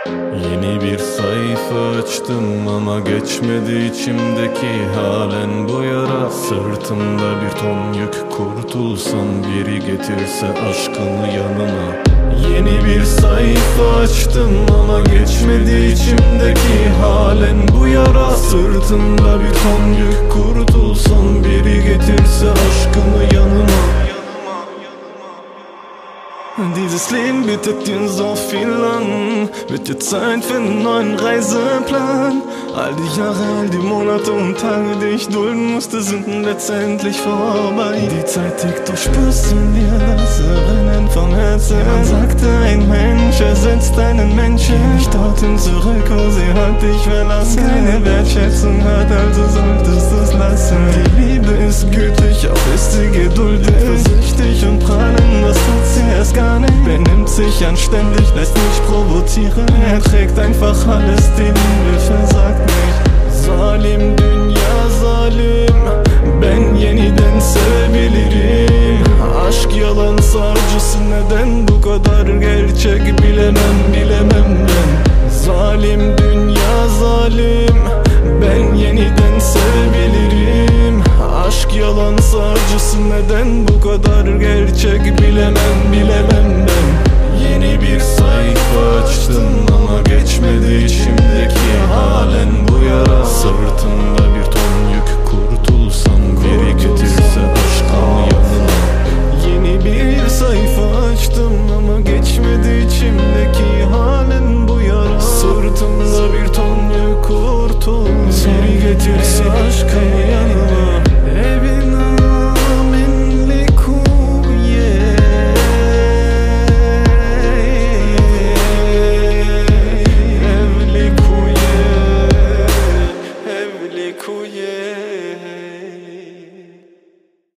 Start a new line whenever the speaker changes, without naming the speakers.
Yeni bir sayfa açtım ama geçmedi içimdeki halen bu yara. Sırtımda bir ton yük, kurtulsam biri getirse aşkını yanıma. Yeni bir sayfa açtım ama geçmedi içimdeki halen bu yara. Sırtımda bir ton yük, kurtulsam biri getirse aşkını yanıma. Dieses Leben bietet dir so viel an, wird dir Zeit für einen neuen Reiseplan. All die Jahre, all die Monate und Tage, die ich dulden musste, sind letztendlich vorbei. Die Zeit tickt, du spürst in dir das Rennen vom Herzen. Jemand sagte, ein Mensch ersetzt einen Menschen. Geh nicht dorthin zurück, wo sie hat dich verlassen. Keine Wertschätzung hat, also solltest du's lassen. Die Liebe ist gütig, auch ist sie geduldig, vorsichtig und prallend, das tut sie erst gar nicht. Benimmt sich anständig, lässt nicht provozieren. Er trägt einfach alles, die Liebe versagt nicht. Zalim dünya zalim, ben yeniden sevebilirim. Aşk yalan sarcısı, neden bu kadar gerçek bilemem, bilemem ben. Zalim dünya zalim, ben yeniden sevebilirim. Aşk yalan sarcısı, neden bu kadar gerçek bilemem, bilemem ben. Yeni bir sayfa açtım ama geçmedi içimdeki halen bu yara. Sırtımda bir ton yük, kurtulsam biri getirse aşkını yanıma. Yeni bir sayfa açtım ama geçmedi içimdeki halen bu yara. Sırtımda bir ton yük, kurtulsam biri getirse aşkını yanıma. Evlikuye.